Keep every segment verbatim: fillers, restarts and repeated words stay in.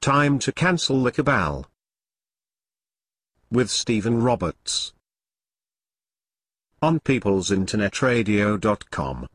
Time to cancel the cabal. With Stephen Roberts. On peoples internet radio dot com.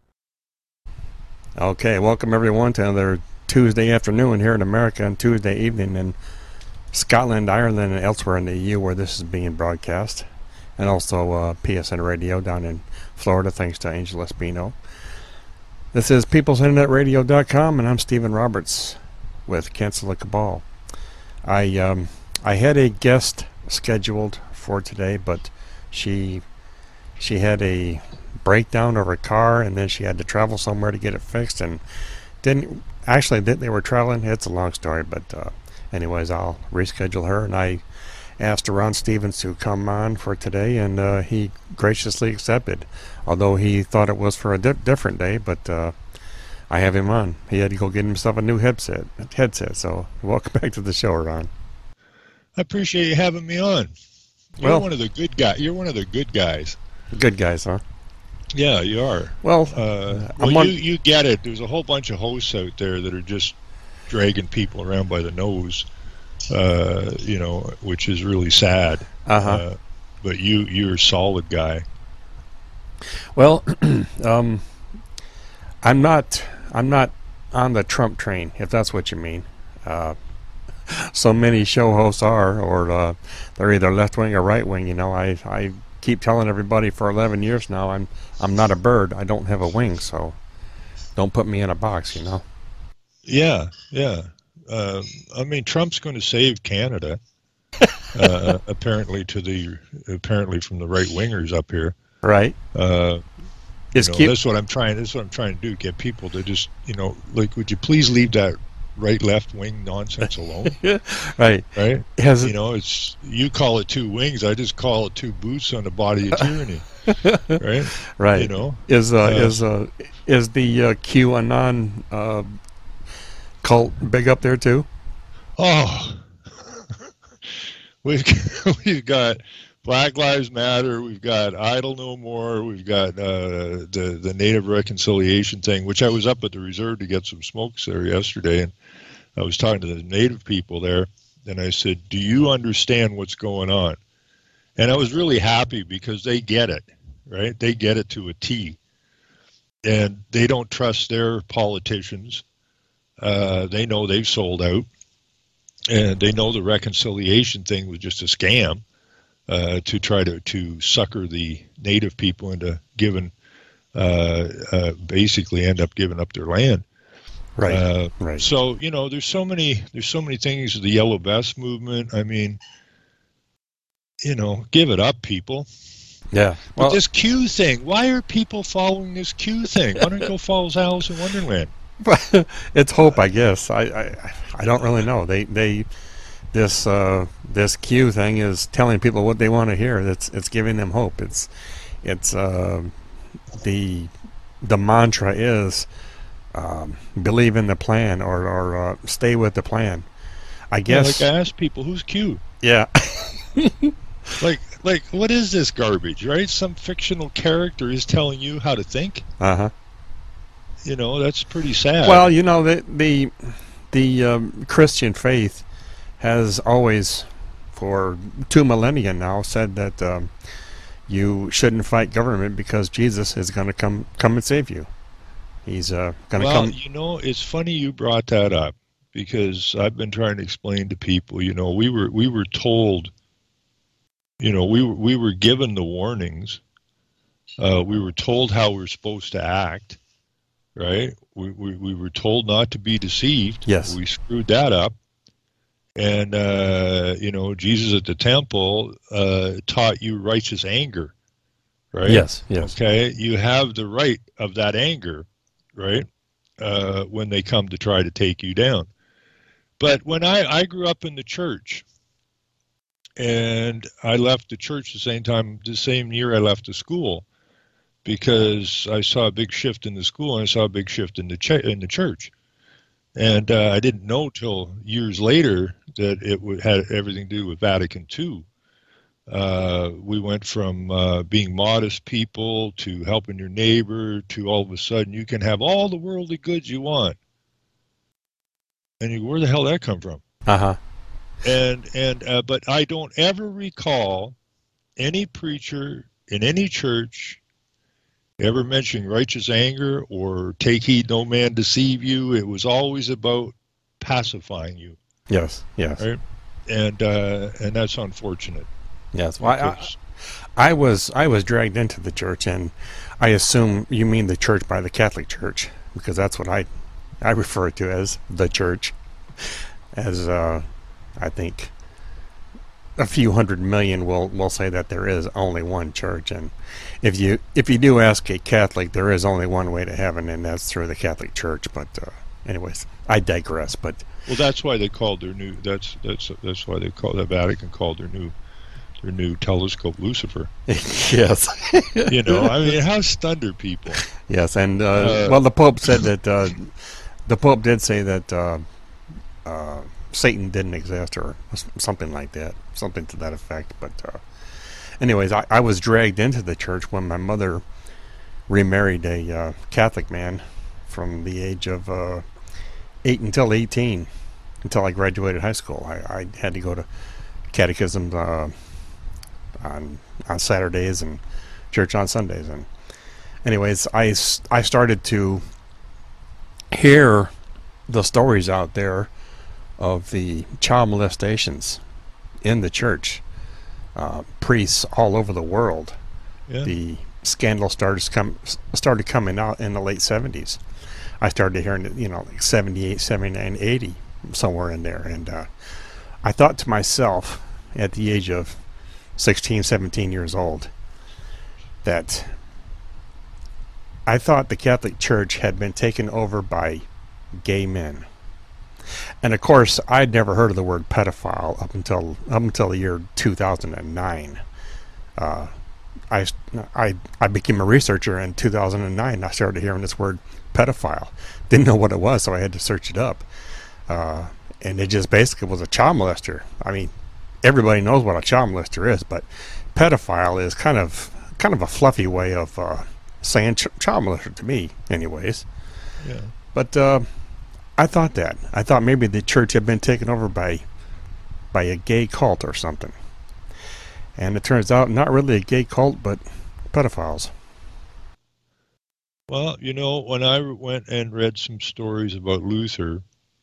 Okay, welcome everyone to another Tuesday afternoon here in America and Tuesday evening in Scotland, Ireland, and elsewhere in the E U where this is being broadcast. And also uh, P S N Radio down in Florida, thanks to Angel Espino. This is peoples internet radio dot com, and I'm Stephen Roberts with Cancel the Cabal. I um, I had a guest scheduled for today, but she she had a breakdown of her car, and then she had to travel somewhere to get it fixed, and didn't actually they, they were traveling. It's a long story, but uh, anyways, I'll reschedule her, and I asked Ron Stevens to come on for today, and uh, he graciously accepted, although he thought it was for a di- different day, but uh, I have him on. He had to go get himself a new headset. Headset. So welcome back to the show, Ron. I appreciate you having me on. You're well, one of the good guys. You're one of the good guys. Good guys, huh? Yeah, you are. Well, uh, well on- you you get it. There's a whole bunch of hosts out there that are just dragging people around by the nose. Uh, you know, which is really sad. Uh-huh. Uh, but you, you're a solid guy. Well, um, I'm not, I'm not on the Trump train, if that's what you mean. Uh, so many show hosts are, or uh, they're either left wing or right wing. You know, I, I keep telling everybody for eleven years now, I'm, I'm not a bird. I don't have a wing, so don't put me in a box. You know. Yeah, yeah. Uh, I mean, Trump's going to save Canada, uh, apparently to the apparently from the right wingers up here. Right. Uh, it's you know, cute. That's what I'm trying. That's what I'm trying to do. Get people to just, you know, like, would you please leave that right left wing nonsense alone? Right. Right. Has you it, know, it's you call it two wings. I just call it two boots on the body of tyranny. Right. Right. You know, is uh, uh, is uh, is the uh, QAnon uh, cult big up there too? Oh, we've we've got Black Lives Matter, we've got Idle No More, we've got uh, the the Native Reconciliation thing, which I was up at the reserve to get some smokes there yesterday, and I was talking to the Native people there, and I said, "Do you understand what's going on?" And I was really happy because they get it, right? They get it to a T, and they don't trust their politicians. Uh, they know they've sold out, and they know the reconciliation thing was just a scam uh, to try to, to sucker the native people into giving, uh, uh, basically end up giving up their land. Right. Uh, right. So you know, there's so many there's so many things. The Yellow Vest movement. I mean, you know, give it up, people. Yeah. But Well, this Q thing. Why are people following this Q thing? Why don't you go follow Alice in Wonderland? it's hope, I guess. I, I I don't really know. They they this uh, this Q thing is telling people what they want to hear. It's it's giving them hope. It's it's uh, the the mantra is um, believe in the plan or or uh, stay with the plan. I guess. Yeah, like I ask people, who's Q? Yeah. like like what is this garbage? Right? Some fictional character is telling you how to think. Uh huh. You know, that's pretty sad. Well, you know, the the, the um, Christian faith has always, for two millennia now, said that um, you shouldn't fight government because Jesus is going to come come and save you. He's uh, going to well, come. Well, you know, it's funny you brought that up because I've been trying to explain to people. You know, we were we were told. You know, we were we were given the warnings. Uh, we were told how we're supposed to act. Right, we, we we were told not to be deceived. Yes, we screwed that up, and uh, you know, Jesus at the temple uh, taught you righteous anger. Right. Yes. Yes. Okay, you have the right of that anger, right? Uh, when they come to try to take you down. But when I I grew up in the church, and I left the church the same time, the same year I left the school. Because I saw a big shift in the school and I saw a big shift in the ch- in the church, and uh, I didn't know till years later that it would, had everything to do with Vatican Two. Uh, we went from uh, being modest people to helping your neighbor to all of a sudden you can have all the worldly goods you want. And you go, where the hell did that come from? Uh huh. And and uh, but I don't ever recall any preacher in any church ever mentioning righteous anger or take heed no man deceive you. It was always about pacifying you, Yes. Yes. right? And uh, and that's unfortunate. Yes. Well, I, Because, I was I was dragged into the church, and I assume you mean the church by the Catholic Church, because that's what I I refer to as the church. As uh, I think a few hundred million will will say that there is only one church, and if you if you do ask a Catholic, there is only one way to heaven, and that's through the Catholic Church. But uh, anyways, I digress. But well, that's why they called their new. That's that's that's why they call the Vatican called their new their new telescope Lucifer. yes, You know, I mean, how stunned are people? yes, and uh, Uh, well, the Pope said that uh, the Pope did say that uh, uh, Satan didn't exist, or something like that, something to that effect. But uh, anyways, I, I was dragged into the church when my mother remarried a uh, Catholic man from the age of uh, eight until eighteen, until I graduated high school. I, I had to go to catechism uh, on on Saturdays and church on Sundays. And anyways, I, s- I started to hear the stories out there of the child molestations in the church. Uh, priests all over the world. yeah. The scandal started come started coming out in the late seventies. I started hearing it, you know, like seventy-eight, seventy-nine, eighty, somewhere in there. And uh, I thought to myself at the age of sixteen, seventeen years old that I thought the Catholic Church had been taken over by gay men. And of course, I'd never heard of the word pedophile up until up until the year two thousand nine. Uh, I, I, I became a researcher in two thousand nine. I started hearing this word pedophile. Didn't know what it was, so I had to search it up. Uh, and it just basically was a child molester. I mean, everybody knows what a child molester is, but pedophile is kind of kind of a fluffy way of uh, saying ch- child molester to me, anyways. Yeah. But uh, I thought that. I thought maybe the church had been taken over by by a gay cult or something. And it turns out not really a gay cult, but pedophiles. Well, you know, when I went and read some stories about Luther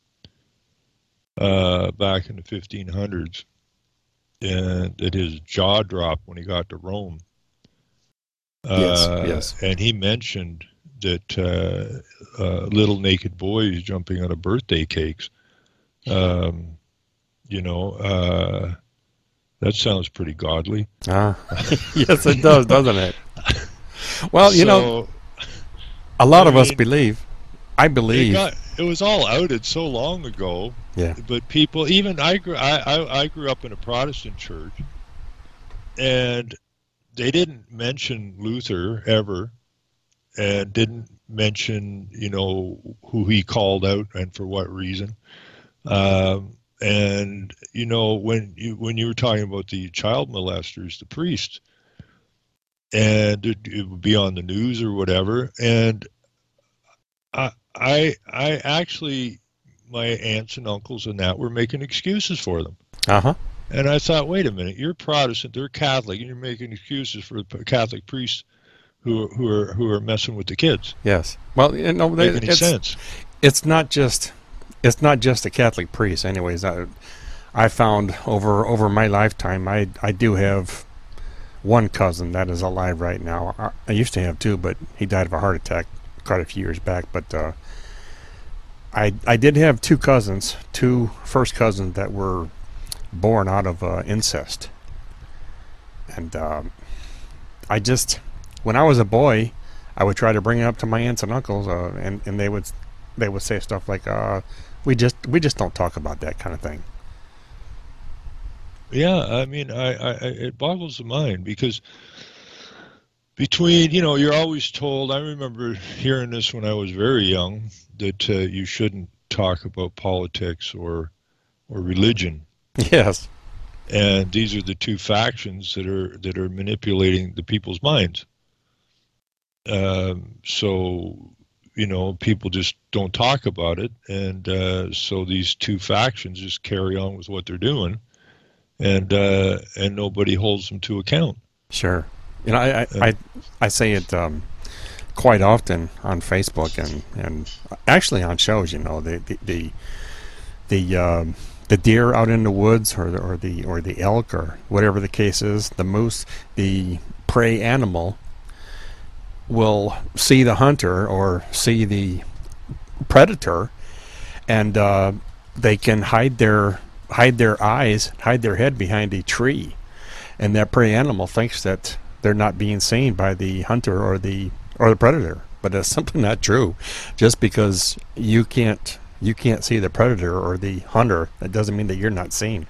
uh, back in the fifteen hundreds, and that his jaw dropped when he got to Rome. Yes, Uh, yes. And he mentioned that uh, uh, little naked boys jumping out of birthday cakes. Um, you know, uh, that sounds pretty godly. Ah, yes, it does, doesn't it? Well, you know, So, a lot I of us mean, believe. I it believe. got it was all outed so long ago. Yeah. But people, even I grew I, I, I grew up in a Protestant church, and they didn't mention Luther ever, and didn't mention, you know, who he called out and for what reason. Um, and you know, when you when you were talking about the child molesters, the priests, and it, it would be on the news or whatever, and I I I actually, my aunts and uncles and that were making excuses for them. Uh huh. And I thought, wait a minute, you're Protestant, they're Catholic, and you're making excuses for the Catholic priests who who are who are messing with the kids. Yes. Well, you know, they, Make any it's sense? it's not just it's not just the Catholic priests. Anyways, I, I found over over my lifetime, I I do have one cousin that is alive right now. I, I used to have two, but he died of a heart attack quite a few years back. But uh, I I did have two cousins, two first cousins that were born out of uh, incest, and um, I just when I was a boy, I would try to bring it up to my aunts and uncles, uh, and and they would they would say stuff like, uh, "We just we just don't talk about that kind of thing." Yeah, I mean, I, I it boggles the mind because between, you know, you're always told. I remember hearing this when I was very young that uh, you shouldn't talk about politics or or religion. Yes. And these are the two factions that are that are manipulating the people's minds. Um, so, you know, people just don't talk about it, and uh, so these two factions just carry on with what they're doing, and uh, and nobody holds them to account. Sure. You know, I I, I, I say it um, quite often on Facebook and, and actually on shows. You know, the the the the, um, the deer out in the woods, or the, or the or the elk, or whatever the case is, the moose, the prey animal will see the hunter or see the predator, and uh, they can hide their hide their eyes, hide their head behind a tree, and that prey animal thinks that they're not being seen by the hunter or the or the predator. But it's simply not true. Just because you can't you can't see the predator or the hunter, that doesn't mean that you're not seen.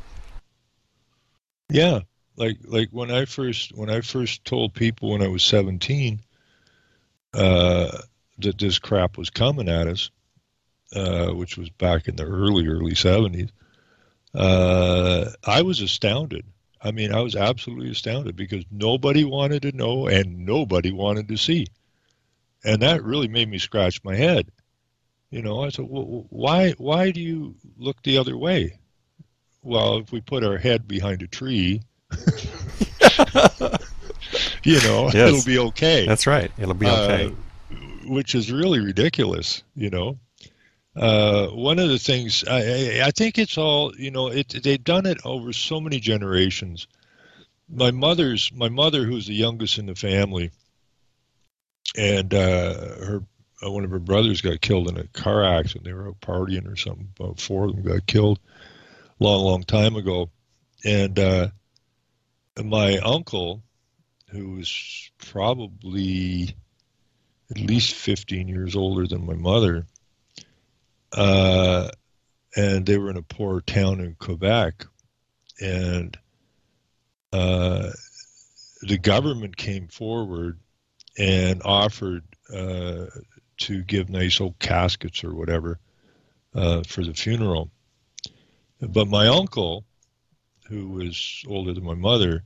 Yeah, like like when I first when I first told people when I was seventeen uh, that this crap was coming at us, uh, which was back in the early early seventies, uh, I was astounded. I mean, I was absolutely astounded because nobody wanted to know and nobody wanted to see, and that really made me scratch my head. You know, I said, well, why why do you look the other way? Well, if we put our head behind a tree, you know, yes. It'll be okay. That's right. It'll be okay. Uh, which is really ridiculous, you know. Uh, one of the things, I, I think it's all, you know, it, they've done it over so many generations. My mother's, my mother, who's the youngest in the family, and uh, her uh, one of her brothers got killed in a car accident. They were out partying or something. About four of them got killed a long, long time ago. And uh, my uncle, who was probably at least fifteen years older than my mother, uh, and they were in a poor town in Quebec, and uh, the government came forward and offered uh, to give nice old caskets or whatever uh, for the funeral. But my uncle, who was older than my mother,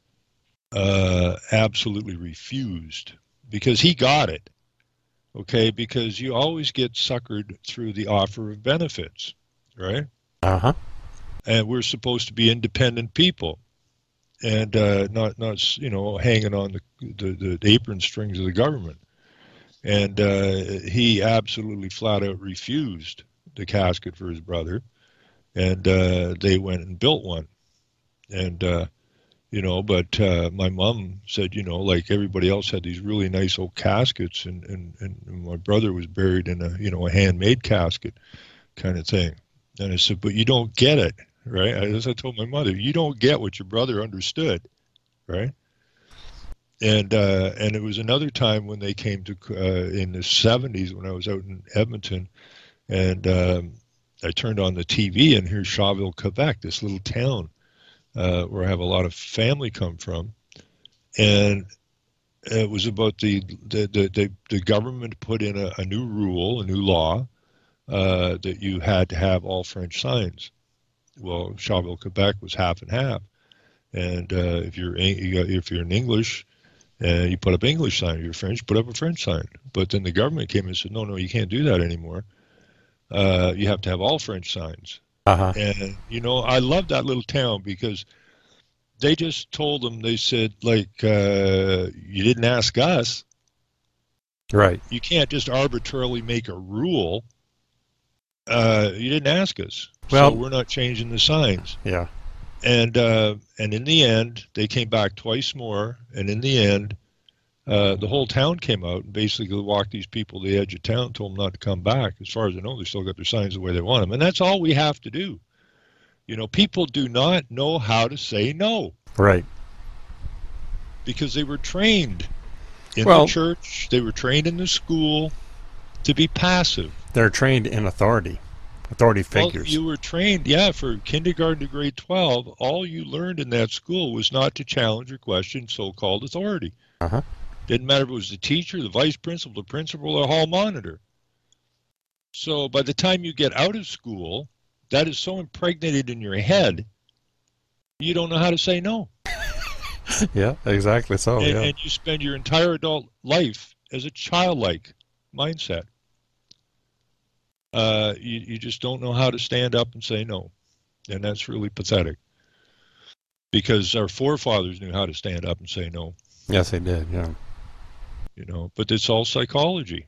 uh, absolutely refused because he got it. Okay, because you always get suckered through the offer of benefits, right? Uh-huh. And we're supposed to be independent people, and uh, not not you know hanging on the, the the apron strings of the government. And uh, he absolutely flat out refused the casket for his brother, and uh, they went and built one. And uh, you know, but uh, my mom said, you know, like everybody else had these really nice old caskets, and, and, and my brother was buried in a, you know, a handmade casket kind of thing. And I said, but you don't get it, right? As I told my mother, you don't get what your brother understood, right? And uh, and it was another time when they came to, uh, in the seventies when I was out in Edmonton, and um, I turned on the T V, and here's Shawville, Quebec, this little town. Uh, where I have a lot of family come from, and it was about the the the, the, the government put in a, a new rule, a new law, uh, that you had to have all French signs. Well, Shawville, Quebec was half and half, and uh, if you're if you're in English, uh, you put up English sign. If you're French, put up a French sign. But then the government came and said, no, no, you can't do that anymore. Uh, you have to have all French signs. Uh-huh. And, you know, I love that little town because they just told them, they said, like, uh, you didn't ask us. Right. You can't just arbitrarily make a rule. Uh, you didn't ask us. Well, so we're not changing the signs. Yeah. And, uh, and in the end, they came back twice more. And in the end, uh, the whole town came out and basically walked these people to the edge of town, told them not to come back. As far as I know, they still got their signs the way they want them. And that's all we have to do. You know, people do not know how to say no. Right. Because they were trained in well, the church, they were trained in the school to be passive. They're trained in authority, authority figures. Well, you were trained, yeah, for kindergarten to grade twelve. All you learned in that school was not to challenge or question so-called authority. Uh-huh. Didn't matter if it was the teacher, the vice principal, the principal, or hall monitor. So by the time you get out of school, that is so impregnated in your head, you don't know how to say no. Yeah, exactly so, and, yeah. and you spend your entire adult life as a childlike, mindset. Uh, you, you just don't know how to stand up and say no. And that's really pathetic. Because our forefathers knew how to stand up and say no. Yes, they did, yeah. You know, but it's all psychology.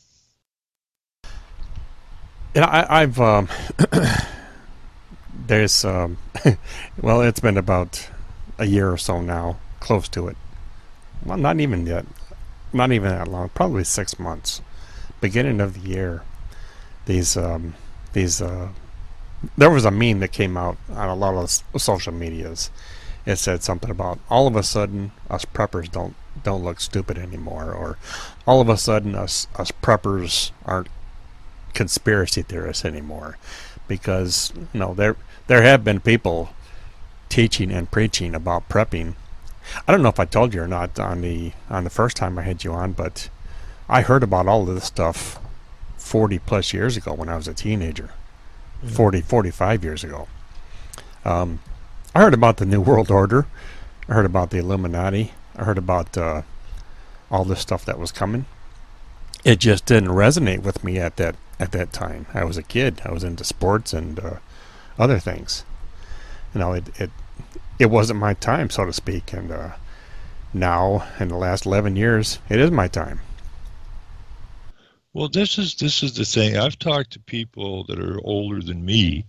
And I, I've, um, there's, um, well, it's been about a year or so now, close to it. Well, not even yet. Not even that long. Probably six months. Beginning of the year. These, um, these, uh, there was a meme that came out on a lot of social medias. It said something about all of a sudden us preppers don't don't look stupid anymore, or all of a sudden us us preppers aren't conspiracy theorists anymore, because you know there there have been people teaching and preaching about prepping. I don't know if I told you or not on the on the first time I had you on, but I heard about all of this stuff forty plus years ago when I was a teenager. Mm-hmm. forty, forty-five years ago. Um, I heard about the New World Order. I heard about the Illuminati. I heard about uh, all this stuff that was coming. It just didn't resonate with me at that at that time. I was a kid. I was into sports and uh, other things. You know, it, it it wasn't my time, so to speak. And uh, now, in the last eleven years, it is my time. Well, this is this is the thing. I've talked to people that are older than me,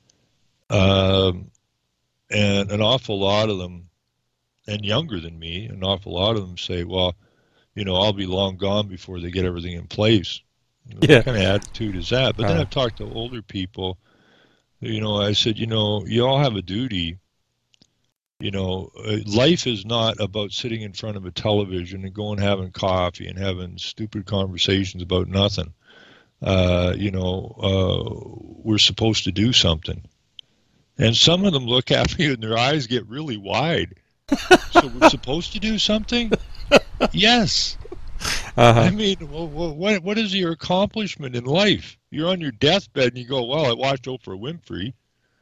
um, and an awful lot of them, and younger than me, an awful lot of them say, well, you know, I'll be long gone before they get everything in place. You know, yeah. What kind of attitude is that? But uh, then I've talked to older people, you know, I said, you know, you all have a duty. You know, life is not about sitting in front of a television and going having coffee and having stupid conversations about nothing. Uh, you know, uh, we're supposed to do something. And some of them look at me and their eyes get really wide. So we're supposed to do something? Yes. uh-huh. I mean, well, what what is your accomplishment in life? You're on your deathbed and you go, well, I watched Oprah Winfrey.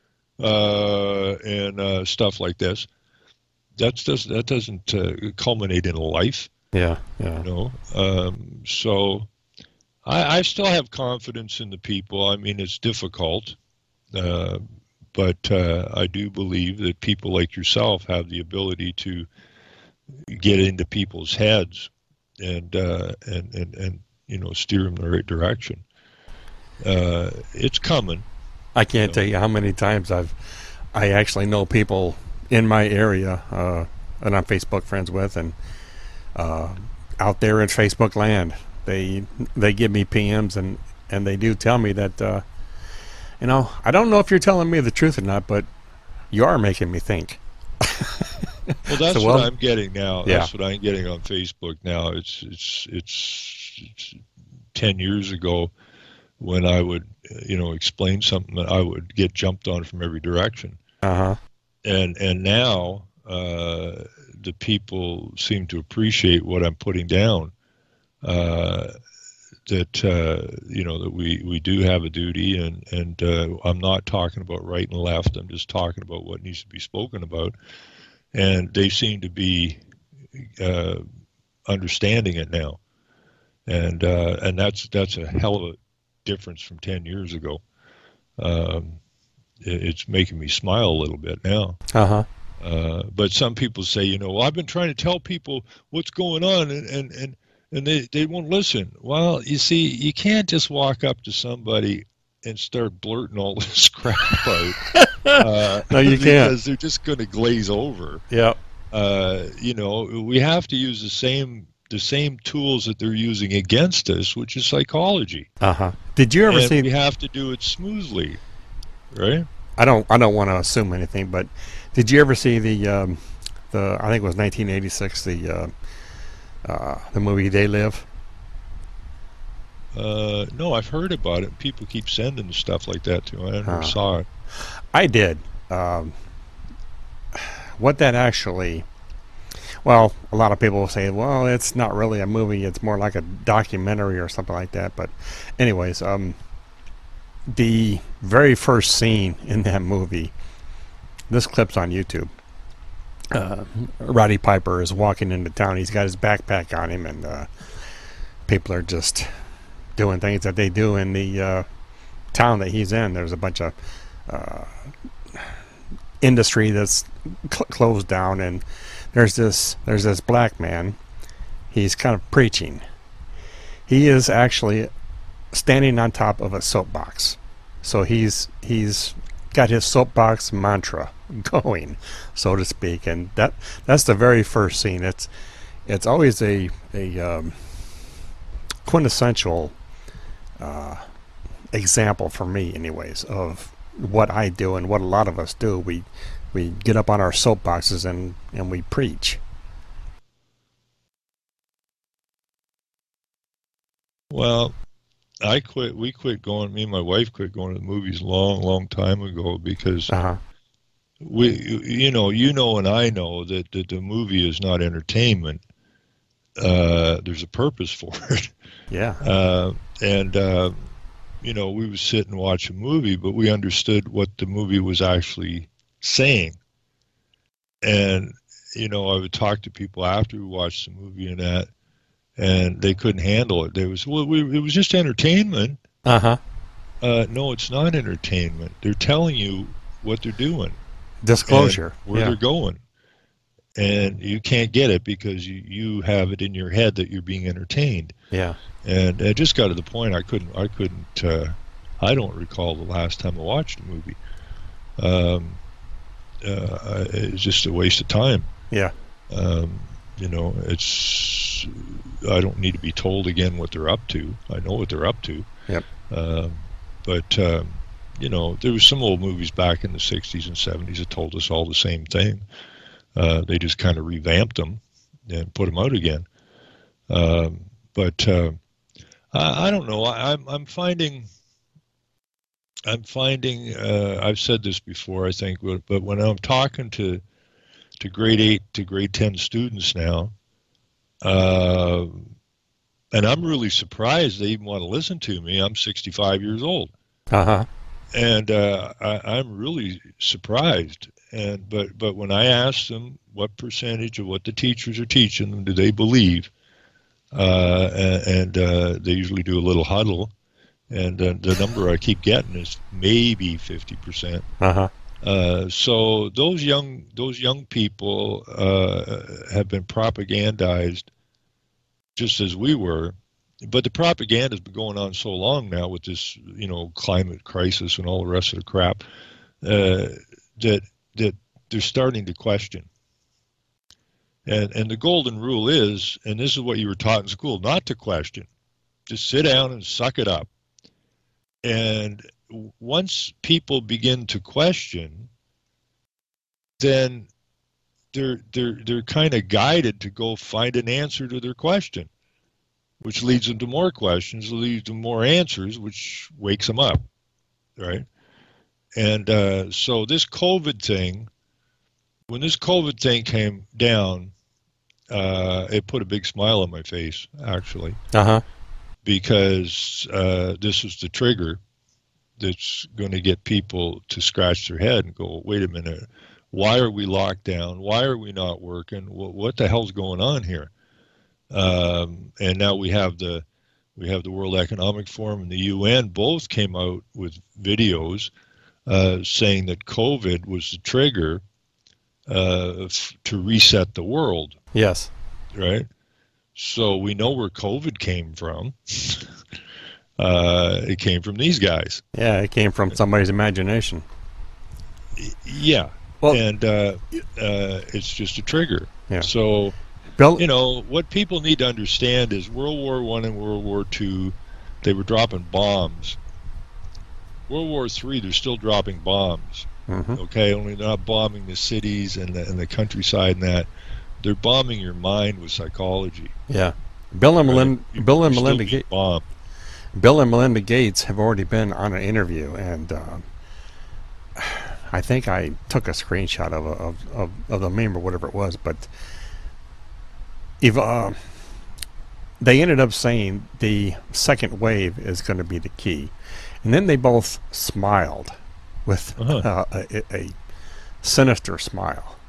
Uh, and uh, stuff like this. That's does that doesn't uh, culminate in a life. Yeah, yeah. You know. Um, so I, I still have confidence in the people. I mean, it's difficult, uh, but uh, I do believe that people like yourself have the ability to get into people's heads and uh, and and and you know steer them in the right direction. Uh, it's coming. I can't tell you how many times I've, I actually know people in my area uh, that I'm Facebook friends with, and uh, out there in Facebook land, they they give me P Ms and, and they do tell me that, uh, you know, I don't know if you're telling me the truth or not, but you are making me think. Well, that's so, well, what I'm getting now. Yeah. That's what I'm getting on Facebook now. It's it's it's, it's ten years ago. When I would, you know, explain something, I would get jumped on from every direction. Uh-huh. And and now uh, the people seem to appreciate what I'm putting down. Uh, that uh, you know that we, we do have a duty, and and uh, I'm not talking about right and left. I'm just talking about what needs to be spoken about. And they seem to be uh, understanding it now. And uh, and that's that's a hell of a difference from ten years ago. Um, it, it's making me smile a little bit now. Uh-huh. Uh, but some people say, you know, well, I've been trying to tell people what's going on, and, and, and, and they, they won't listen. Well, you see, you can't just walk up to somebody and start blurting all this crap out. Uh, no, you can't. Because they're just going to glaze over. Yeah. Uh, you know, we have to use the same the same tools that they're using against us, which is psychology. Uh-huh. Did you ever and see... we have to do it smoothly, right? I don't I don't want to assume anything, but did you ever see the, um, the I think it was nineteen eighty-six, the uh, uh, the movie They Live? Uh, no, I've heard about it. People keep sending stuff like that to me. I never uh, saw it. I did. Um, what that actually... Well, a lot of people will say, well, it's not really a movie. It's more like a documentary or something like that. But anyways, um, the very first scene in that movie, this clip's on YouTube. Uh, Roddy Piper is walking into town. He's got his backpack on him, and uh, people are just doing things that they do in the uh, town that he's in. There's a bunch of uh, industry that's cl- closed down, and there's this there's this black man. He's kind of preaching. He is actually standing on top of a soapbox. So he's he's got his soapbox mantra going, so to speak, and that that's the very first scene. It's it's always a a um, quintessential uh, example for me, anyways, of what I do and what a lot of us do. We we get up on our soapboxes and and we preach. Well, I quit. We quit going. Me and my wife quit going to the movies a long, long time ago because Uh-huh. we, you know, you know, and I know that, that the movie is not entertainment. Uh, there's a purpose for it. Yeah. Uh, and uh, you know, we would sit and watch a movie, but we understood what the movie was actually saying. And you know, I would talk to people after we watched the movie and that. And they couldn't handle it. They was well, we, it was just entertainment. Uh-huh. Uh, no, it's not entertainment. They're telling you what they're doing, Disclosure. and where Yeah. they're going, and you can't get it because you, you have it in your head that you're being entertained. Yeah. And it just got to the point I couldn't. I couldn't. Uh, I don't recall the last time I watched a movie. Um, uh, it's just a waste of time. Yeah. Um, you know, it's. I don't need to be told again what they're up to. I know what they're up to. Yep. Um, but um, you know, there was some old movies back in the sixties and seventies that told us all the same thing. Uh, they just kind of revamped them and put them out again. Um, but uh, I, I don't know. I, I'm I'm finding. I'm finding. Uh, I've said this before, I think, but, but when I'm talking to to grade eight to grade ten students now. Uh, and I'm really surprised they even want to listen to me. I'm sixty-five years old, Uh-huh. and uh, I, I'm really surprised. And but but when I ask them what percentage of what the teachers are teaching them do they believe, uh, and, and uh, they usually do a little huddle, and uh, the number I keep getting is maybe fifty percent. Uh-huh. Uh, so those young those young people uh, have been propagandized just as we were, but the propaganda has been going on so long now with this, you know, climate crisis and all the rest of the crap uh, that that they're starting to question. And and the golden rule is, and this is what you were taught in school, not to question, just sit down and suck it up. And once people begin to question, then they're they're they're kind of guided to go find an answer to their question, which leads them to more questions, leads to more answers, which wakes them up, right? And uh, so this COVID thing, when this COVID thing came down, uh, it put a big smile on my face, actually, Uh-huh. because uh, this was the trigger that's going to get people to scratch their head and go, wait a minute, why are we locked down? Why are we not working? What, what the hell's going on here? Um, and now we have the we have the World Economic Forum and the U N both came out with videos uh, saying that COVID was the trigger uh, f- to reset the world, Yes. right? So we know where COVID came from. Uh, it came from these guys. Yeah, it came from somebody's imagination. Yeah. Well- and uh, uh, it's just a trigger. Yeah. So, Bill, you know, what people need to understand is World War One and World War Two, they were dropping bombs. World War Three, they're still dropping bombs. Mhm. Okay, only they're not bombing the cities and the, and the countryside and that. They're bombing your mind with psychology. yeah. Bill and right? Melinda, You- Bill and you're still Melinda being Gates. bombed. Bill and Melinda Gates have already been on an interview, and uh, I think I took a screenshot of, a, of of of the meme or whatever it was. But if uh, they ended up saying the second wave is going to be the key, and then they both smiled with Uh-huh. uh, a, a sinister smile,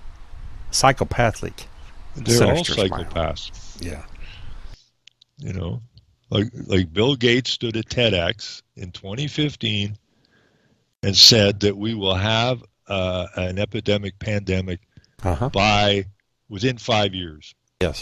psychopathic. They're all Sinister smile. psychopaths. Yeah. You know, Like, like Bill Gates stood at TEDx in twenty fifteen and said that we will have uh, an epidemic pandemic Uh-huh. by within five years. Yes.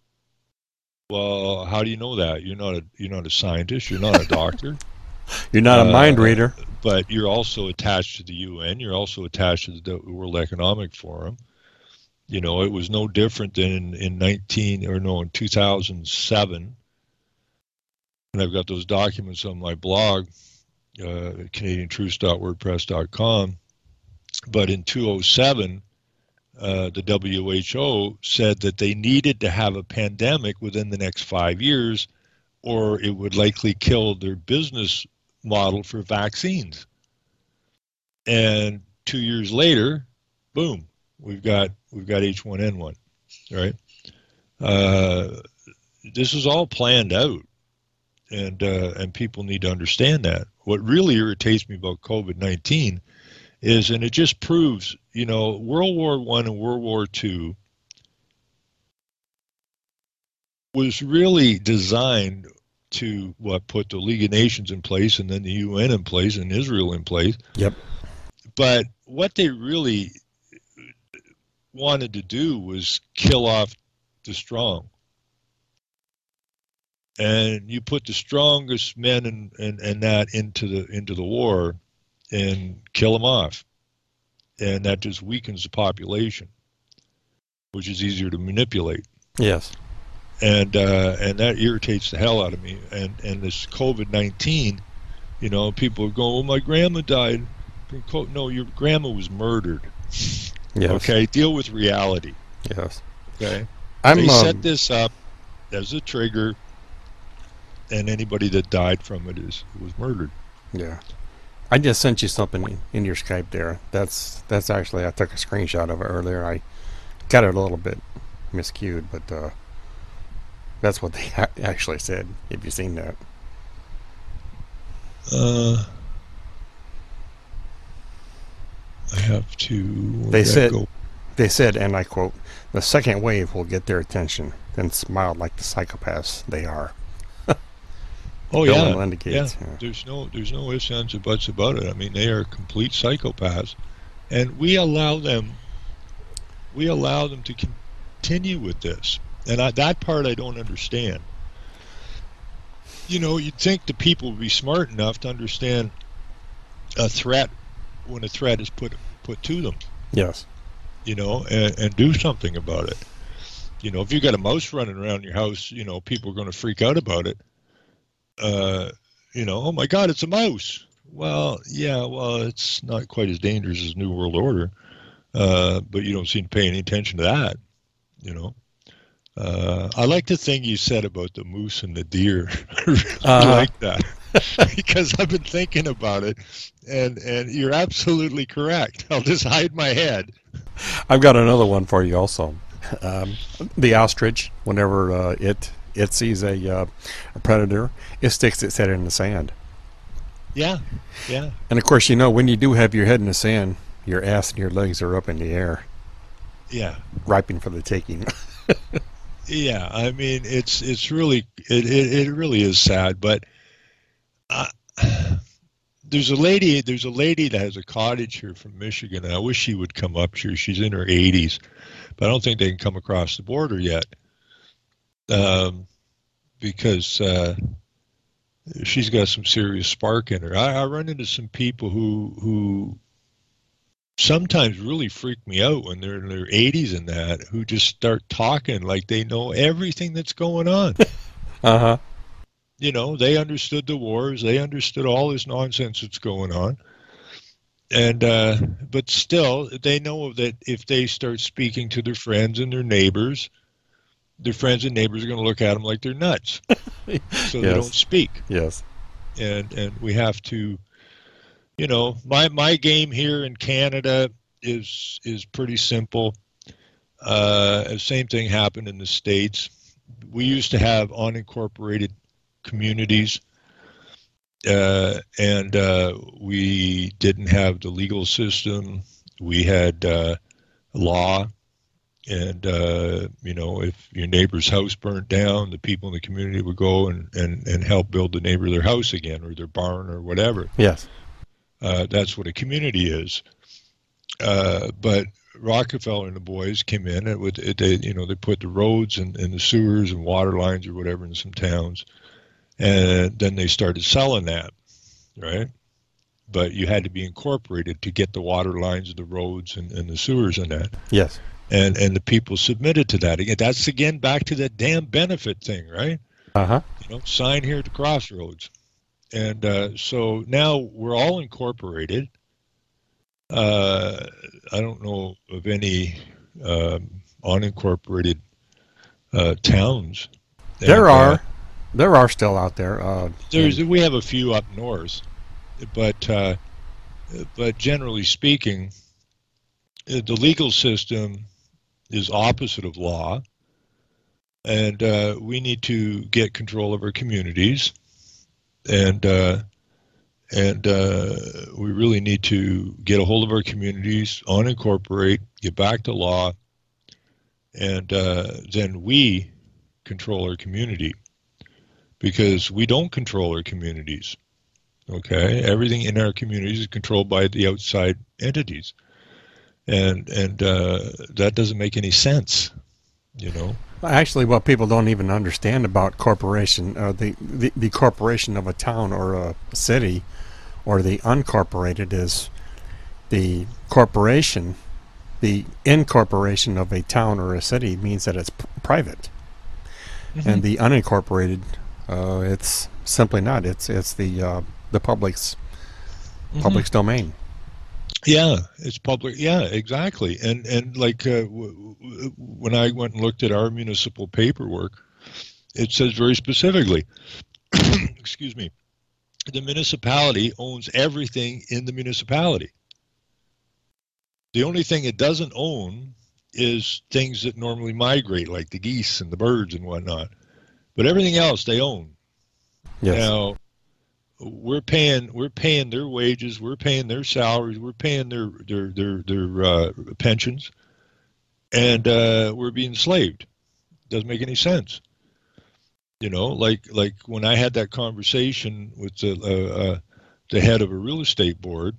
Well, how do you know that? You're not a you're not a scientist. You're not a doctor. You're not a Uh, mind reader. But you're also attached to the U N. You're also attached to the World Economic Forum. You know, it was no different than in, in nineteen or no in two thousand seven. And I've got those documents on my blog, uh, Canadian Truths dot wordpress dot com. But in two thousand seven, uh, the W H O said that they needed to have a pandemic within the next five years, or it would likely kill their business model for vaccines. And two years later, boom, we've got we've got H one N one, right? Uh, this is all planned out, and uh, and people need to understand that. What really irritates me about COVID nineteen is, and it just proves, you know, World War One and World War Two was really designed to what put the League of Nations in place, and then the U N in place, and Israel in place. Yep. But what they really wanted to do was kill off the strong. And you put the strongest men and, and, and that into the into the war and kill them off. And that just weakens the population, which is easier to manipulate. Yes. And uh, and that irritates the hell out of me. And and this COVID nineteen, you know, people are going, "Oh, my grandma died from COVID." No, your grandma was murdered. Yes. Okay, deal with reality. Yes. Okay, I'm. they um, set this up as a trigger, and anybody that died from it is was murdered. Yeah. I just sent you something in, in your Skype there. That's that's actually, I took a screenshot of it earlier. I got it a little bit miscued, but uh, that's what they ha- actually said. Have you seen that? Uh, I have to. where'd They that said, go? they said, and I quote, "The second wave will get their attention," then smiled like the psychopaths they are. Oh Bill yeah, and Melinda Gates, yeah. yeah. There's no, there's no ifs, ands, or buts about it. I mean, they are complete psychopaths, and we allow them, we allow them to continue with this. And I, that part I don't understand. You know, you'd think the people would be smart enough to understand a threat when a threat is put put to them. Yes. You know, and, and do something about it. You know, if you got a mouse running around your house, you know, people are going to freak out about it. Uh, you know, oh my God, it's a mouse. Well, yeah, well, it's not quite as dangerous as New World Order, uh, but you don't seem to pay any attention to that. You know, uh, I like the thing you said about the moose and the deer. I really Uh-huh. like that because I've been thinking about it, and and you're absolutely correct. I'll just hide my head. I've got another one for you also. Um, the ostrich, whenever uh, it it sees a, uh, a predator, it sticks its head in the sand. Yeah, yeah. And of course, you know, when you do have your head in the sand, your ass and your legs are up in the air, Yeah, ripening for the taking. yeah. I mean, it's it's really it it, it really is sad. But uh, there's a lady there's a lady that has a cottage here from Michigan, and I wish she would come up here. She's in her eighties, but I don't think they can come across the border yet, um, because uh, she's got some serious spark in her. I, I run into some people who who. sometimes really freak me out when they're in their eighties and that, who just start talking like they know everything that's going on. Uh-huh. You know, they understood the wars, they understood all this nonsense that's going on. And, uh, but still, they know that if they start speaking to their friends and their neighbors, their friends and neighbors are going to look at them like they're nuts. So they Yes. don't speak. Yes. And, and we have to, you know, my, my game here in Canada is is pretty simple. Uh, same thing happened in the States. We used to have unincorporated communities, uh, and uh, we didn't have the legal system. We had uh, law, And, uh, you know, if your neighbor's house burnt down, the people in the community would go and, and, and help build the neighbor their house again, or their barn or whatever. Yes. Uh, that's what a community is. Uh, but Rockefeller and the boys came in and with they, you know, they put the roads and, and the sewers and water lines or whatever in some towns, and then they started selling that, right? But you had to be incorporated to get the water lines and the roads and, and the sewers and that. Yes. And and the people submitted to that. Again, that's again back to that damn benefit thing, right? Uh-huh. You know, sign here at the crossroads. And uh, so now we're all incorporated. Uh, I don't know of any um, unincorporated uh, towns. There and, are. Uh, there are still out there. Uh, there's we have a few up north, but uh, but generally speaking, the legal system is opposite of law, and uh, we need to get control of our communities, and uh, and uh, we really need to get a hold of our communities, unincorporate, get back to law, and uh, then we control our community, because we don't control our communities. Okay, everything in our communities is controlled by the outside entities. And and uh, that doesn't make any sense, you know. Actually, what people don't even understand about corporation, uh, the, the the corporation of a town or a city, or the uncorporated, is the corporation, the incorporation of a town or a city means that it's p- private, mm-hmm. and the unincorporated, uh, it's simply not. It's it's the uh, the public's mm-hmm. public's domain. Yeah, it's public. Yeah, exactly. And and like uh, w- w- when I went and looked at our municipal paperwork, it says very specifically, excuse me, the municipality owns everything in the municipality. The only thing it doesn't own is things that normally migrate, like the geese and the birds and whatnot. But everything else they own. Yes. Now, we're paying we're paying their wages, we're paying their salaries, we're paying their their their their uh, pensions, and uh, we're being enslaved. Doesn't make any sense. You know, like like when I had that conversation with the uh, uh, the head of a real estate board,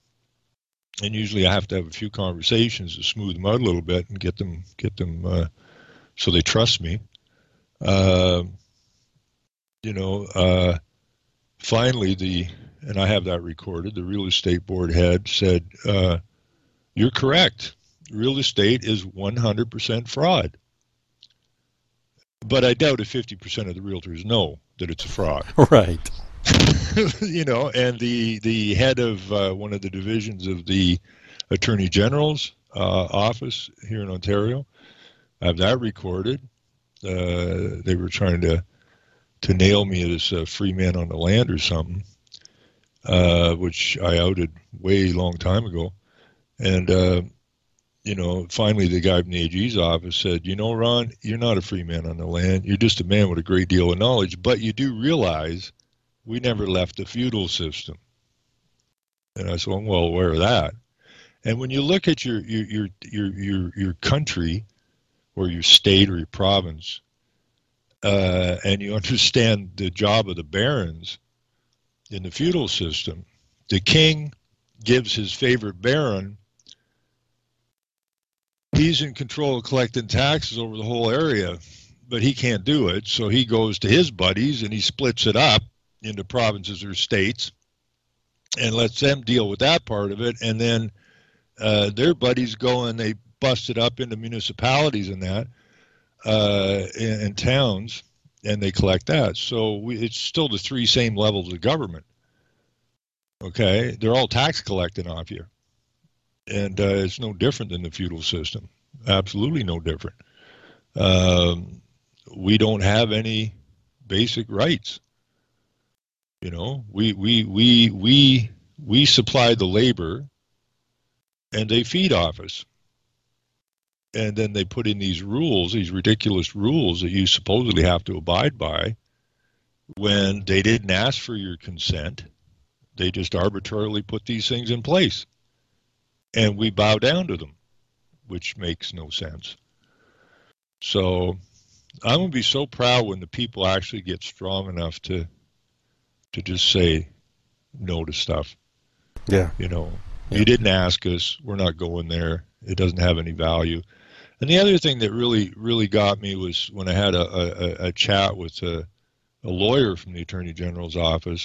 and usually I have to have a few conversations to smooth them out a little bit and get them get them uh, so they trust me. Uh, you know. Uh, Finally, the and I have that recorded, the real estate board head said, uh, you're correct. Real estate is one hundred percent fraud. But I doubt if fifty percent of the realtors know that it's a fraud. Right. You know, and the, the head of uh, one of the divisions of the Attorney General's uh, office here in Ontario, I have that recorded. Uh, they were trying to to nail me as a free man on the land or something, uh, which I outed way long time ago. And, uh, you know, finally the guy from the A G's office said, you know, Ron, you're not a free man on the land. You're just a man with a great deal of knowledge, but you do realize we never left the feudal system. And I said, I'm well aware of that. And when you look at your, your, your, your, your, your country or your state or your province, Uh, and you understand the job of the barons in the feudal system, the king gives his favorite baron, he's in control of collecting taxes over the whole area, but he can't do it, so he goes to his buddies and he splits it up into provinces or states and lets them deal with that part of it, and then uh, their buddies go and they bust it up into municipalities and that. Uh, in, in towns, and they collect that. So we, it's still the three same levels of government. Okay, they're all tax collecting off you, and uh, it's no different than the feudal system. Absolutely no different. Um, we don't have any basic rights. You know, we we we we we supply the labor, and they feed off us. And then they put in these rules, these ridiculous rules that you supposedly have to abide by when they didn't ask for your consent. They just arbitrarily put these things in place. And we bow down to them, which makes no sense. So I'm going to be so proud when the people actually get strong enough to to just say no to stuff. Yeah. You know, Yeah. you didn't ask us. We're not going there. It doesn't have any value. And the other thing that really, really got me was when I had a, a, a chat with a, a lawyer from the Attorney General's office.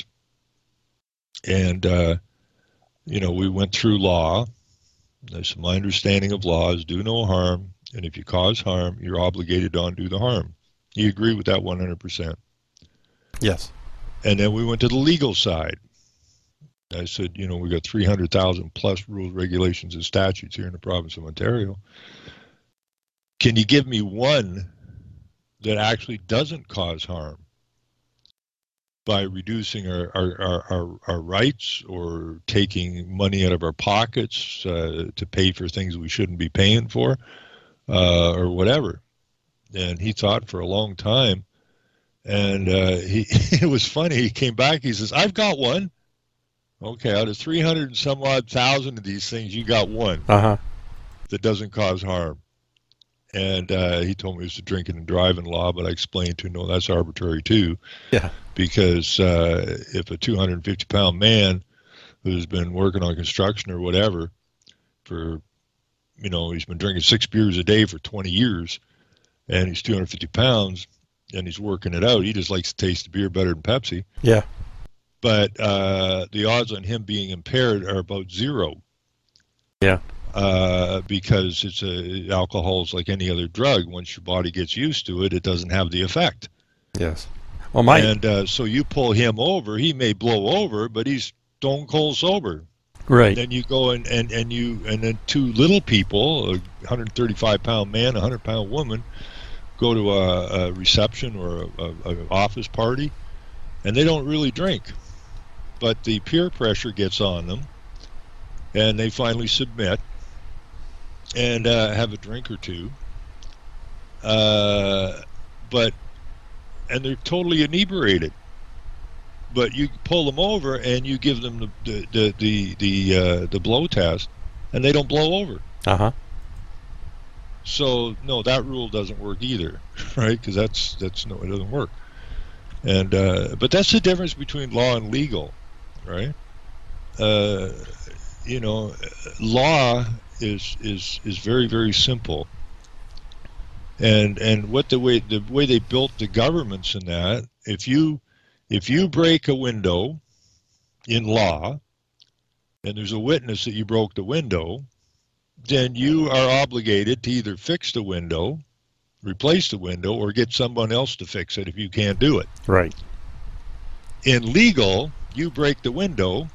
And, uh, you know, we went through law. That's my understanding of law is do no harm. And if you cause harm, you're obligated to undo the harm. You agree with that one hundred percent. Yes. And then we went to the legal side. I said, you know, we got three hundred thousand plus rules, regulations, and statutes here in the province of Ontario. Can you give me one that actually doesn't cause harm by reducing our, our, our, our, our rights or taking money out of our pockets uh, to pay for things we shouldn't be paying for uh, or whatever? And he thought for a long time. And uh, he it was funny. He came back. He says, I've got one. Okay, out of three hundred and some odd thousand of these things, you got one Uh-huh. that doesn't cause harm. And uh, he told me it was the drinking and driving law, but I explained to him, no, that's arbitrary too. Yeah. Because uh, if a two hundred fifty pound man who's been working on construction or whatever for, you know, he's been drinking six beers a day for twenty years and he's two hundred fifty pounds and he's working it out, he just likes to taste the beer better than Pepsi. Yeah. But uh, the odds on him being impaired are about zero. Yeah. Uh, because it's a alcohol is like any other drug. Once your body gets used to it, it doesn't have the effect. Yes. Well, my And uh, so you pull him over, he may blow over, but he's stone cold sober. right. Then you go and, and, and you and then two little people, a one hundred thirty-five pound man, a one hundred pound woman, go to a, a reception or a, a, a office party, and they don't really drink, but the peer pressure gets on them, and they finally submit and uh, have a drink or two. Uh, but and they're totally inebriated. But you pull them over and you give them the the the the, uh, the blow test, and they don't blow over. Uh-huh. So no, that rule doesn't work either, right? Because that's that's no, it doesn't work. And uh, but that's the difference between law and legal, right? Uh, you know, law is is is very very simple. And and what the way the way they built the governments in that, if you if you break a window in law, and there's a witness that you broke the window, then you are obligated to either fix the window, replace the window, or get someone else to fix it if you can't do it. Right. In legal, you break the window,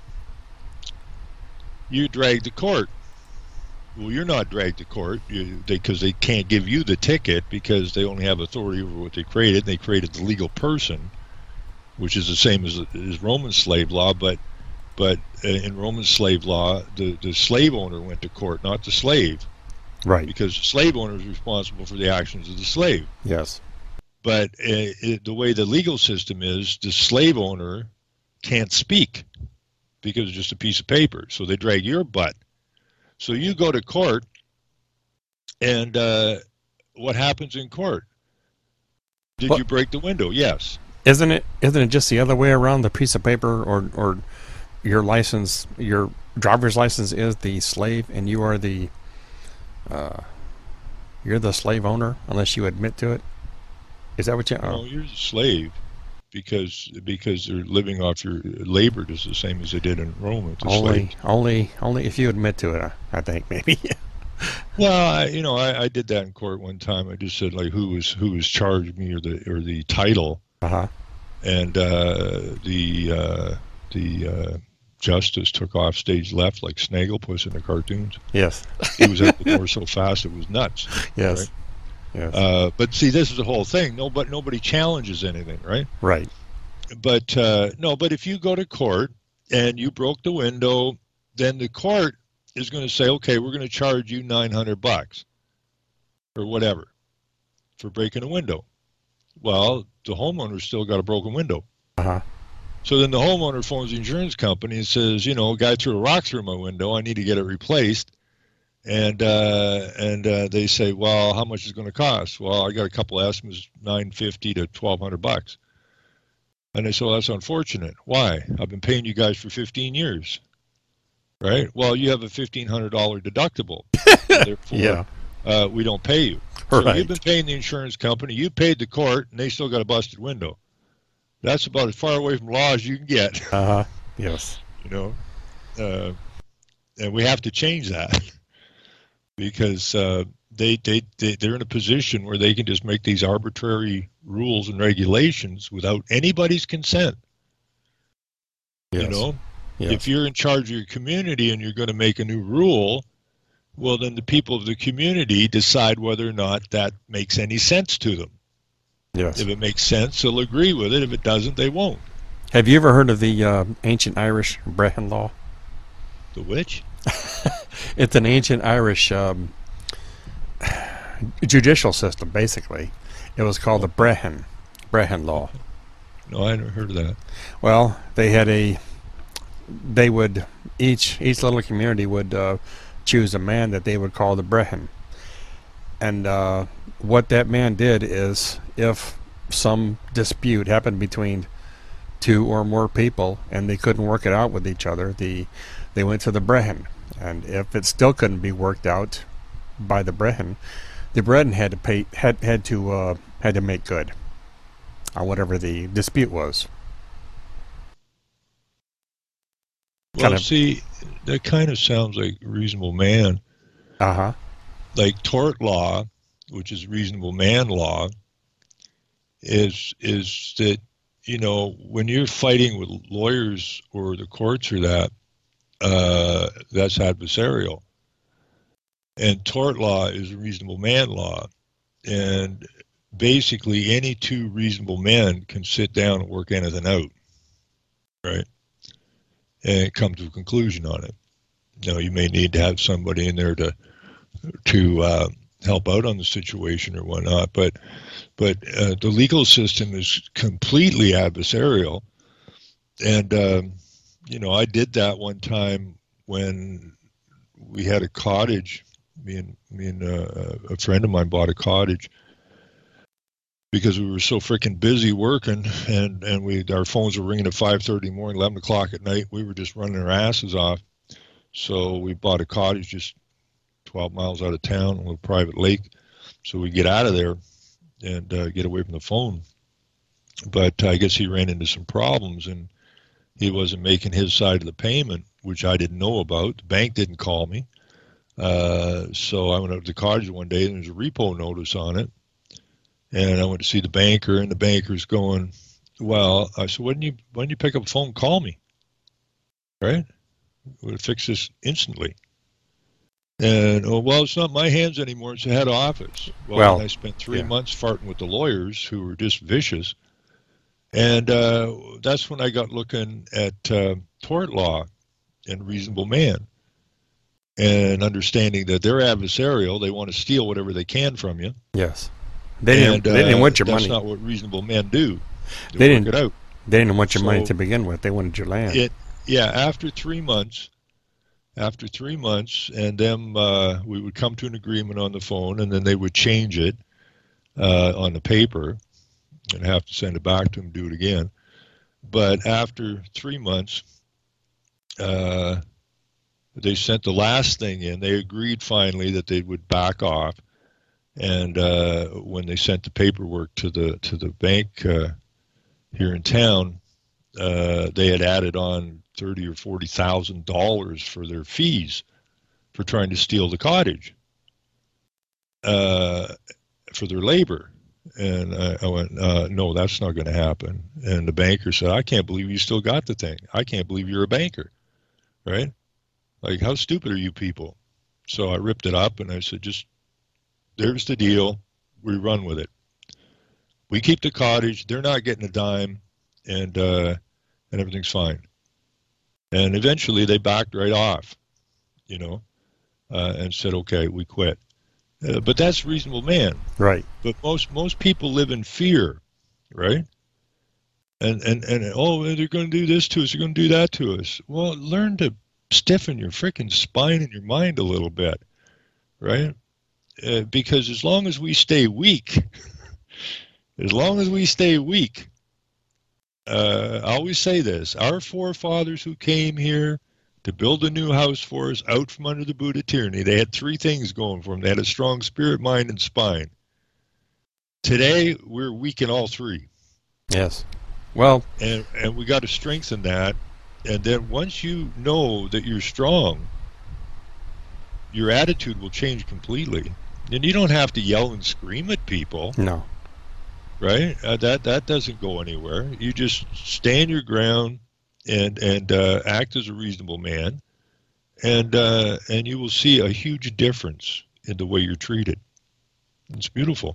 you drag to court. Well, you're not dragged to court because they, they can't give you the ticket because they only have authority over what they created. They created the legal person, which is the same as, as Roman slave law, but but uh, in Roman slave law, the, the slave owner went to court, not the slave, Right. because the slave owner is responsible for the actions of the slave. Yes. But uh, it, the way the legal system is, the slave owner can't speak because it's just a piece of paper. So they drag your butt. So you go to court, and uh, what happens in court? Did Well- you break the window? Yes. Isn't it isn't it just the other way around? The piece of paper or or your license, your driver's license is the slave, and you are the uh, you're the slave owner unless you admit to it. Is that what you? No, Oh, you're a slave because because they're living off your labor just the same as they did in Rome with the only slaves. only only if you admit to it. I, I think maybe. Well, I, you know, I, I did that in court one time. I just said like who was who was charged me or the or the title. Uh huh. And uh, the uh, the uh, justice took off stage left like Snagglepuss in the cartoons. Yes. He was at the door so fast it was nuts. Yes. Right? Yes. Uh, but see, this is the whole thing. Nobody nobody challenges anything, right? right. But uh, no, but if you go to court and you broke the window, then the court is going to say, okay, we're going to charge you nine hundred bucks or whatever for breaking a window. Well, the homeowner's still got a broken window. Uh huh. So then the homeowner phones the insurance company and says, you know, a guy threw a rock through my window. I need to get it replaced. And uh, and uh, they say, well, how much is it going to cost? Well, I got a couple of estimates, nine fifty to twelve hundred bucks. And they say, well, that's unfortunate. Why? I've been paying you guys for fifteen years, right? Well, you have a fifteen hundred dollar deductible, so therefore Yeah. uh, we don't pay you. So Right. you've been paying the insurance company, you paid the court, and they still got a busted window. That's about as far away from law as you can get, Uh huh. Yes. you know. Uh, and we have to change that because uh, they, they, they, they're in a position where they can just make these arbitrary rules and regulations without anybody's consent. Yes. You know, Yes. if you're in charge of your community and you're going to make a new rule, well, then the people of the community decide whether or not that makes any sense to them. Yes. If it makes sense, they'll agree with it. If it doesn't, they won't. Have you ever heard of the uh, ancient Irish Brehon Law? The which? It's an ancient Irish um, judicial system, basically. It was called the Brehon, Brehon Law. No, I never heard of that. Well, they had a, they would, each each little community would uh, choose a man that they would call the Brehon. And uh, what that man did is, if some dispute happened between two or more people and they couldn't work it out with each other, the they went to the Brehon. And if it still couldn't be worked out by the Brehon, the Brehon had to pay had had to uh, had to make good on whatever the dispute was. Well, Kind of- see, that kind of sounds like reasonable man. Uh huh. Like tort law, which is reasonable man law, is is that, you know, when you're fighting with lawyers or the courts or that, uh, that's adversarial. And tort law is reasonable man law. And basically any two reasonable men can sit down and work anything out, right? And come to a conclusion on it. You know, you may need to have somebody in there to to uh, help out on the situation or whatnot, but but uh, the legal system is completely adversarial. And um, you know, I did that one time when we had a cottage. Me and me and uh, a friend of mine bought a cottage because we were so freaking busy working, and and we our phones were ringing at five thirty in the morning, eleven o'clock at night. We were just running our asses off. So we bought a cottage just twelve miles out of town, a little private lake, so we get out of there and uh, get away from the phone. But I guess he ran into some problems, and he wasn't making his side of the payment, which I didn't know about. The bank didn't call me. Uh, so I went up to the cottage one day, and there's a repo notice on it. And I went to see the banker, and the banker's going, well, I said, why didn't you, why didn't you pick up the phone and call me? Right? We'll fix this instantly. And, oh, well, it's not my hands anymore. It's the head office. Well, Well, and I spent three yeah. months farting with the lawyers who were just vicious. And uh, that's when I got looking at uh, tort law and reasonable man and understanding that they're adversarial. They want to steal whatever they can from you. Yes. They didn't. And, they didn't uh, want your that's money. not what reasonable men do. They, They work didn't- it out. They didn't want your money So- to begin with. They wanted your land. It, yeah, after three months, after three months, and then uh, we would come to an agreement on the phone, and then they would change it uh, on the paper, and have to send it back to them, do it again. But after three months, uh, they sent the last thing in. They agreed finally that they would back off, and uh, when they sent the paperwork to the to the bank uh, here in town, uh, they had added on thirty or forty thousand dollars for their fees for trying to steal the cottage uh, for their labor. And I, I went, uh, no, that's not going to happen. And the banker said, I can't believe you still got the thing. I can't believe you're a banker, right? Like, how stupid are you people? So I ripped it up and I said, just, there's the deal. We run with it. We keep the cottage. They're not getting a dime, and uh, and everything's fine. And eventually they backed right off, you know, uh, and said, okay, we quit. Uh, but that's reasonable man. Right. But most most people live in fear, right? And and and oh, they're going to do this to us. They're going to do that to us. Well, learn to stiffen your freaking spine and your mind a little bit. right? Uh, because as long as we stay weak, as long as we stay weak, uh, I always say this, our forefathers who came here to build a new house for us out from under the boot of tyranny, they had three things going for them. They had a strong spirit, mind, and spine. Today, we're weak in all three. Yes. Well, and and we got to strengthen that. And then once you know that you're strong, your attitude will change completely. And you don't have to yell and scream at people. No. Right? Uh, that that doesn't go anywhere. You just stand your ground and and uh, act as a reasonable man, and uh, and you will see a huge difference in the way you're treated. It's beautiful.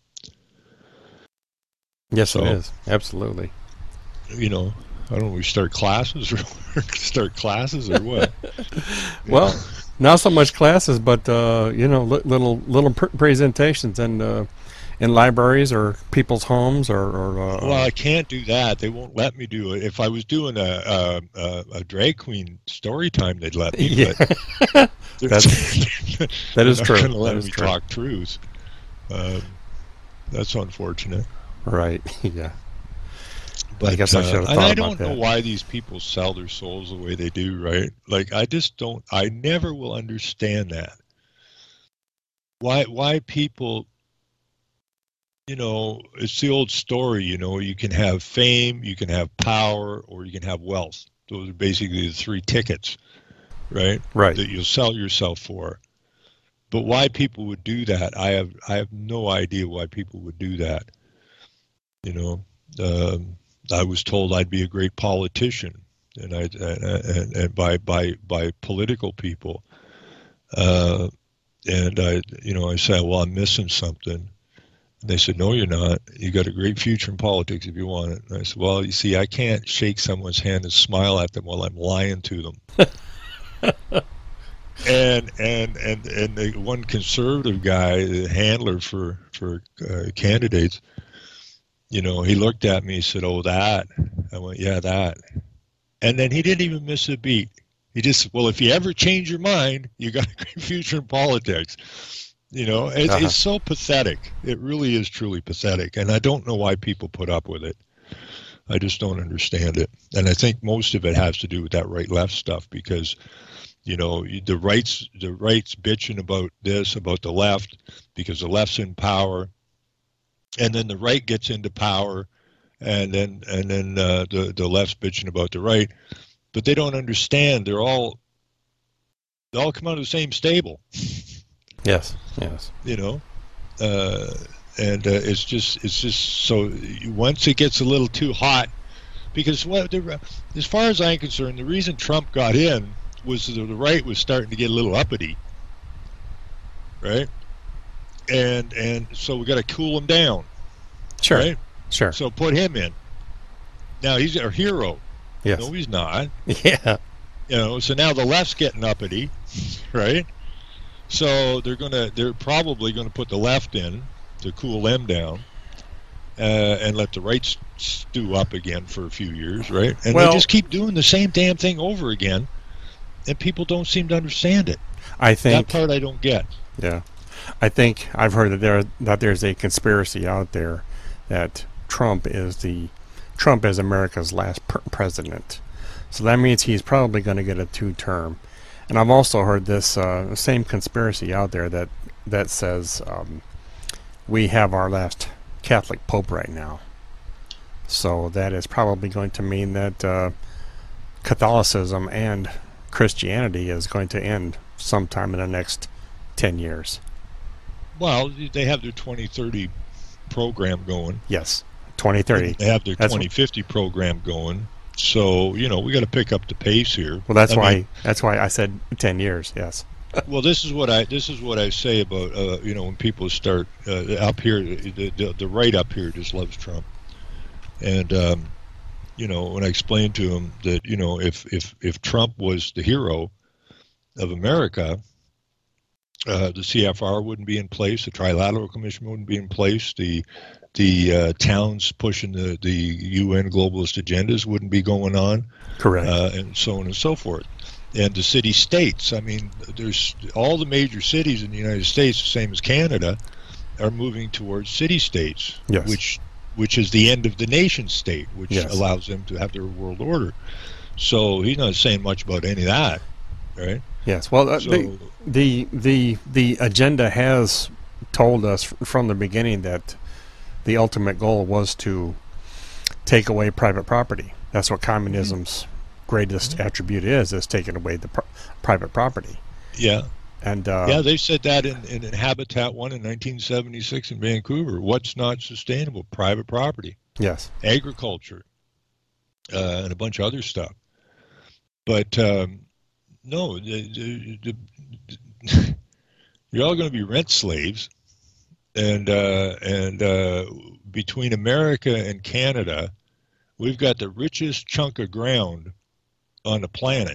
Yes, So, it is. Absolutely. You know, I don't know. We start classes or start classes or what? Well, not so much classes, but uh, you know, li- little little pr- presentations and. Uh, in libraries or people's homes or, or uh, well, I can't do that. They won't let me do it. If I was doing a a, a, a drag queen story time, they'd let me. Yeah. But That's, that is they're true. not going to let That is me true. talk truth. Um, that's unfortunate. Right. Yeah. But I guess I should have uh, thought and I about don't know that. why these people sell their souls the way they do. Right? Like I just don't. I never will understand that. Why? Why people? You know, it's the old story, you know, you can have fame, you can have power, or you can have wealth. Those are basically the three tickets, right? Right. That you'll sell yourself for. But why people would do that, I have I have no idea why people would do that. You know, um, I was told I'd be a great politician, and I and, and, and by by by political people, uh, and I you know I said, well, I'm missing something. And they said, no, you're not. You got a great future in politics if you want it. And I said, well, you see, I can't shake someone's hand and smile at them while I'm lying to them. and and and and the one conservative guy, the handler for for uh, candidates, you know, he looked at me. He said, "Oh, that." I went, "Yeah, that." And then he didn't even miss a beat. He just, well, if you ever change your mind, you got a great future in politics. You know, it's, Uh-huh. it's so pathetic. It really is truly pathetic. And I don't know why people put up with it. I just don't understand it. And I think most of it has to do with that right-left stuff because, you know, the right's, the right's bitching about this, about the left, because the left's in power. And then the right gets into power, and then and then uh, the, the left's bitching about the right. But they don't understand. They're all, they all come out of the same stable. Yes. Yes. You know, uh, and uh, it's just it's just so once it gets a little too hot, because what the, as far as I'm concerned, the reason Trump got in was that the right was starting to get a little uppity, right? And and so we got to cool him down, Sure. right? Sure. So put him in. Now he's our hero. Yes. No, he's not. Yeah. You know, so now the left's getting uppity, right? So they're gonna, they're probably gonna put the left in to cool them down, uh, and let the right stew up again for a few years, right? And Well- they just keep doing the same damn thing over again, and people don't seem to understand it. I That think. part I don't get. Yeah. I think I've heard that there that there's a conspiracy out there that Trump is the Trump is America's last per- president. So that means he's probably going to get a two-term. And I've also heard this uh, same conspiracy out there that that says um, we have our last Catholic Pope right now. So that is probably going to mean that uh, Catholicism and Christianity is going to end sometime in the next ten years. Well, they have their twenty thirty program going. Yes, twenty thirty. They have their That's twenty fifty program going. So, you know, we got to pick up the pace here. Well, that's I why mean, that's why I said ten years. Yes. well, this is what I this is what I say about uh, you know, when people start uh, up here, the, the the right up here just loves Trump, and um, you know, when I explained to him that, you know, if if if Trump was the hero of America, uh, the C F R wouldn't be in place, the Trilateral Commission wouldn't be in place, the the uh, towns pushing the the U N globalist agendas wouldn't be going on, Correct. uh, and so on and so forth. and the city states. I mean, there's all the major cities in the United States, the same as Canada, are moving towards city states, yes. which which is the end of the nation state, which yes. allows them to have their world order. So he's not saying much about any of that, right? Yes. Well, uh, so, the, the the the agenda has told us from the beginning that the ultimate goal was to take away private property. That's what communism's mm-hmm. greatest mm-hmm. attribute is, is taking away the pr- private property. Yeah. And uh, yeah, they said that in, in Habitat one in nineteen seventy-six in Vancouver. What's not sustainable? Private property. Yes. Agriculture. Uh, and a bunch of other stuff. But um, no, the, the, the, you're all going to be rent slaves. And uh, and uh, between America and Canada, we've got the richest chunk of ground on the planet.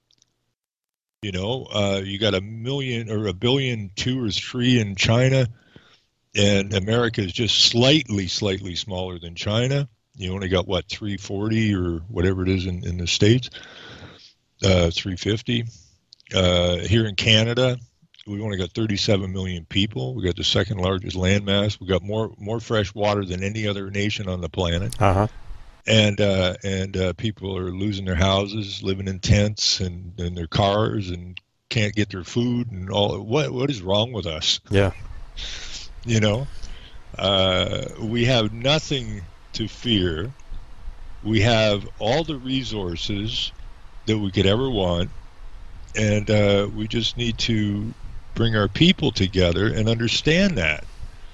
You know, uh, you got a million or a billion two or three in China, and America is just slightly, slightly smaller than China. You only got, what, three forty or whatever it is in, in the States, uh, three fifty. Uh, here in Canada, we've only got thirty-seven million people. We got the second largest landmass. We got more more fresh water than any other nation on the planet. Uh-huh. And uh, and uh, people are losing their houses, living in tents and, and their cars, and can't get their food and all. What what is wrong with us? Yeah. You know, uh, we have nothing to fear. We have all the resources that we could ever want, and uh, we just need to bring our people together and understand that.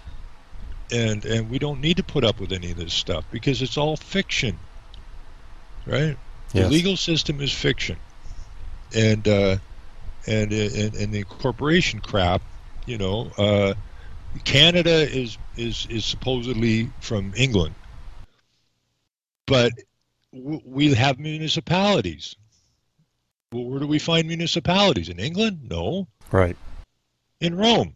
And and we don't need to put up with any of this stuff because it's all fiction, right? Yes. The legal system is fiction, and uh, and, and and the corporation crap. You know, uh, Canada is is is supposedly from England, but w- we have municipalities. Well, where do we find municipalities? In England? No. Right. In Rome.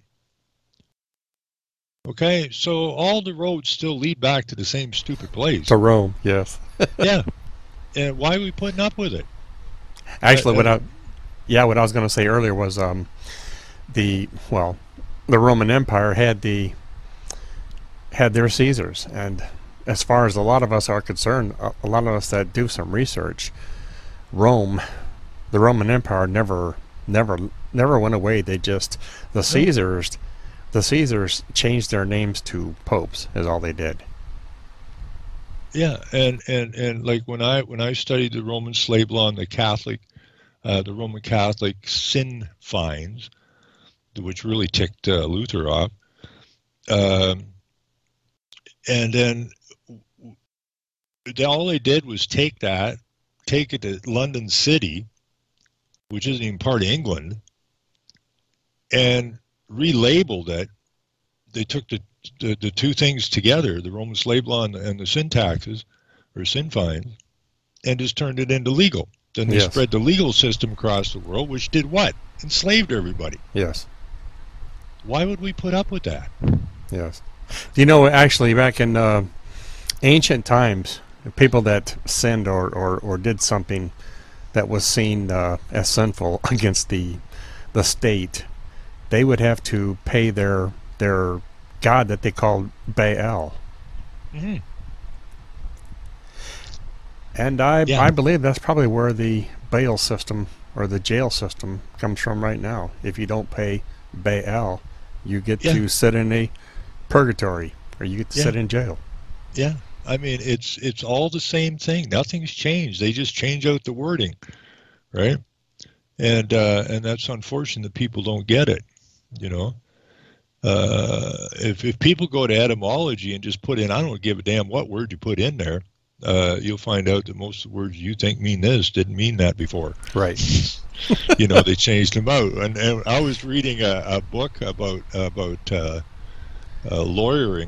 Okay, so all the roads still lead back to the same stupid place. To Rome, yes. Yeah, and why are we putting up with it? Actually, uh, what I, yeah, what I was going to say earlier was, um, the well, the Roman Empire had the had their Caesars, and as far as a lot of us are concerned, a, a lot of us that do some research, Rome, the Roman Empire never, never, never went away. They just the Caesars. The Caesars changed their names to popes, is all they did. Yeah, and, and, and like when I when I studied the Roman slave law and the Catholic, uh, the Roman Catholic sin fines, which really ticked uh, Luther off, um, and then they, all they did was take that, take it to London City, which isn't even part of England, and relabeled it. They took the, the the two things together, the Roman slave law and the, and the sin taxes or sin fines, and just turned it into legal. Then they yes. spread the legal system across the world, which did what? Enslaved everybody. Yes. Why would we put up with that? Yes. Do you know, actually, back in uh, ancient times, people that sinned or, or, or did something that was seen uh, as sinful against the the state, they would have to pay their their god that they called Baal. Mm-hmm. And I yeah. I believe that's probably where the bail system or the jail system comes from right now. If you don't pay Baal, you get yeah. to sit in a purgatory, or you get to yeah. sit in jail. Yeah, I mean it's it's all the same thing. Nothing's changed. They just change out the wording, right? And uh, and that's unfortunate that people don't get it. You know, uh, if if people go to etymology and just put in, I don't give a damn what word you put in there, uh, you'll find out that most of the words you think mean this didn't mean that before. Right. You know, they changed them out. And, and I was reading a, a book about about uh, uh, lawyering